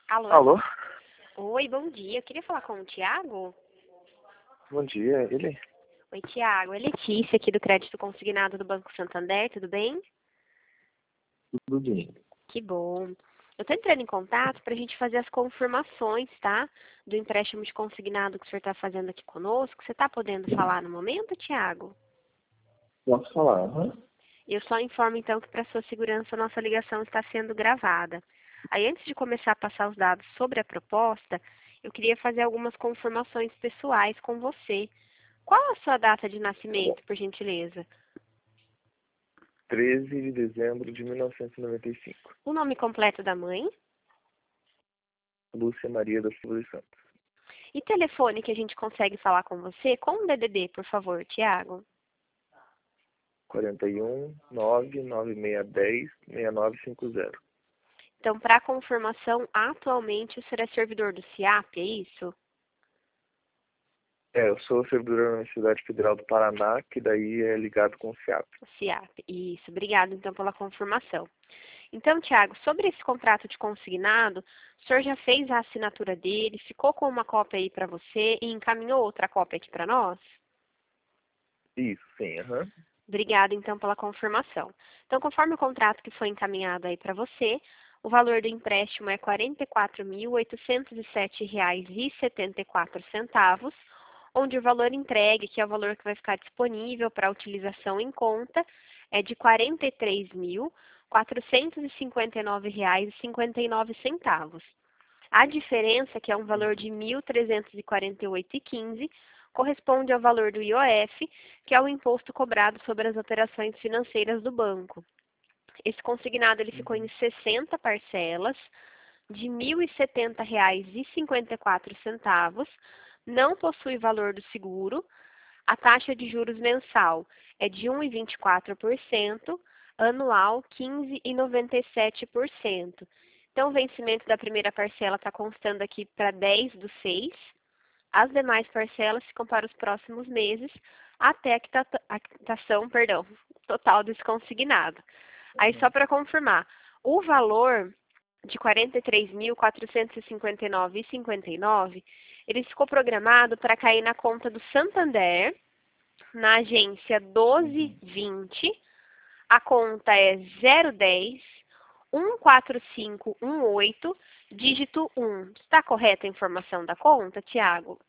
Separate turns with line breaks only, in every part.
Alô?
Alô?
Oi, bom dia. Eu queria falar com o Tiago.
Bom dia, ele?
Oi, Tiago. É Letícia, aqui do Crédito Consignado do Banco Santander, tudo bem?
Tudo bem.
Que bom. Eu estou entrando em contato para a gente fazer as confirmações, tá? Do empréstimo de consignado que o senhor está fazendo aqui conosco. Você está podendo falar no momento, Tiago?
Posso falar? Aham.
Eu só informo, então, que para sua segurança a nossa ligação está sendo gravada. Aí, antes de começar a passar os dados sobre a proposta, eu queria fazer algumas confirmações pessoais com você. Qual a sua data de
Tá bom.
nascimento, por gentileza?
13 de dezembro de 1995.
O nome completo da mãe?
Lúcia Maria da Silva dos Santos.
E telefone que a gente consegue falar com você com o DDD, por favor, Tiago.
41 99610 6950.
Então, para confirmação, atualmente o senhor é servidor do CIAP, é isso?
Eu sou servidor da Universidade Federal do Paraná, que daí é ligado com o CIAP.
O CIAP, isso. Obrigado, então, pela confirmação. Então, Tiago, sobre esse contrato de consignado, o senhor já fez a assinatura dele, ficou com uma cópia aí para você e encaminhou outra cópia aqui para nós?
Isso, sim, aham.
Obrigada, então, pela confirmação. Então, conforme o contrato que foi encaminhado aí para você, o valor do empréstimo é R$ 44.807,74, onde o valor entregue, que é o valor que vai ficar disponível para utilização em conta, é de R$ 43.459,59. A diferença, que é um valor de R$ 1.348,15, corresponde ao valor do IOF, que é o imposto cobrado sobre as operações financeiras do banco. Esse consignado ele ficou em 60 parcelas de R$ 1.070,54, não possui valor do seguro, a taxa de juros mensal é de 1,24%, anual 15,97%. Então, o vencimento da primeira parcela está constando aqui para 10/6. As demais parcelas ficam para os próximos meses, até a quitação, total desse consignado. Aí, só para confirmar, o valor de R$ 43.459,59, ele ficou programado para cair na conta do Santander, na agência 1220, a conta é 010 14518, dígito 1. Está correta a informação da conta, Tiago?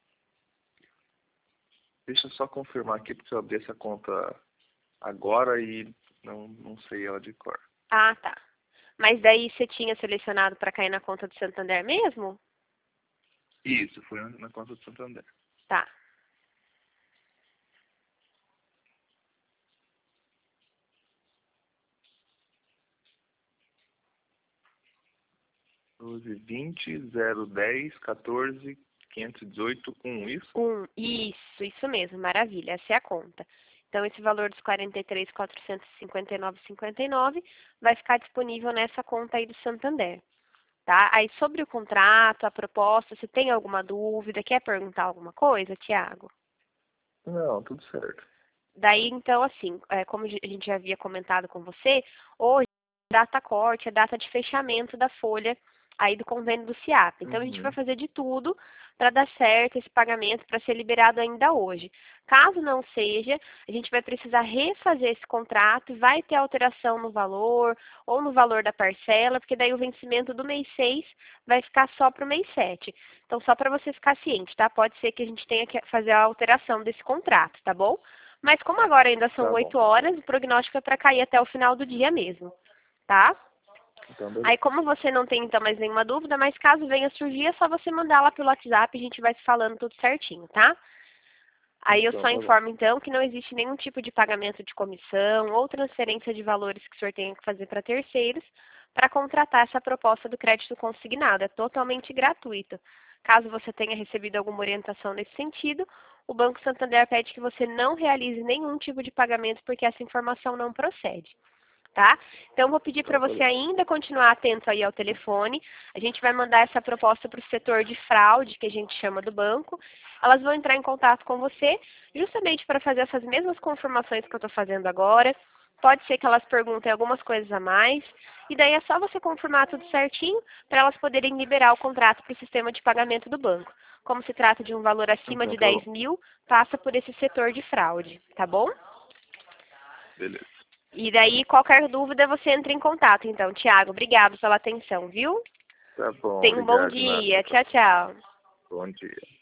Deixa eu só confirmar aqui, porque eu abri essa conta agora e não sei ela de cor.
Ah, tá. Mas daí você tinha selecionado para cair na conta do Santander mesmo?
Isso, foi na conta do Santander.
Tá.
Doze 20 010 14 518 isso?
Isso mesmo, maravilha, essa é a conta. Então, esse valor dos R$ 43.459,59 vai ficar disponível nessa conta aí do Santander, tá? Aí, sobre o contrato, a proposta, você tem alguma dúvida, quer perguntar alguma coisa, Tiago?
Não, tudo certo.
Daí, então, assim, como a gente já havia comentado com você, hoje, data corte, a data de fechamento da folha aí do convênio do CIAP. Então, a gente vai fazer de tudo para dar certo esse pagamento, para ser liberado ainda hoje. Caso não seja, a gente vai precisar refazer esse contrato e vai ter alteração no valor ou no valor da parcela, porque daí o vencimento do mês 6 vai ficar só para o mês 7. Então, só para você ficar ciente, tá? Pode ser que a gente tenha que fazer a alteração desse contrato, tá bom? Mas como agora ainda são
Tá bom.
8 horas, o prognóstico é para cair até o final do dia mesmo, tá?
Então, beleza.
Aí, como você não tem, então, mais nenhuma dúvida, mas caso venha surgir, é só você mandar lá pelo WhatsApp e a gente vai se falando tudo certinho, tá? Aí eu
Então,
só
tá bom.
informo, então, que não existe nenhum tipo de pagamento de comissão ou transferência de valores que o senhor tenha que fazer para terceiros para contratar essa proposta do crédito consignado. É totalmente gratuito. Caso você tenha recebido alguma orientação nesse sentido, o Banco Santander pede que você não realize nenhum tipo de pagamento porque essa informação não procede. Tá? Então, vou pedir para
Então, tá
você
bom.
ainda continuar atento aí ao telefone. A gente vai mandar essa proposta para o setor de fraude, que a gente chama do banco. Elas vão entrar em contato com você, justamente para fazer essas mesmas confirmações que eu estou fazendo agora, Pode ser que elas perguntem algumas coisas a mais. E daí é só você confirmar tudo certinho para elas poderem liberar o contrato para o sistema de pagamento do banco. Como se trata de um valor acima de
Então,
10 mil, passa por esse setor de fraude, tá bom?
beleza.
E daí, qualquer dúvida, você entra em contato. Então, Tiago, obrigado pela atenção, viu?
Tá bom,
Tenha um bom
obrigado, Nath.
dia. Tchau, tchau.
Bom dia.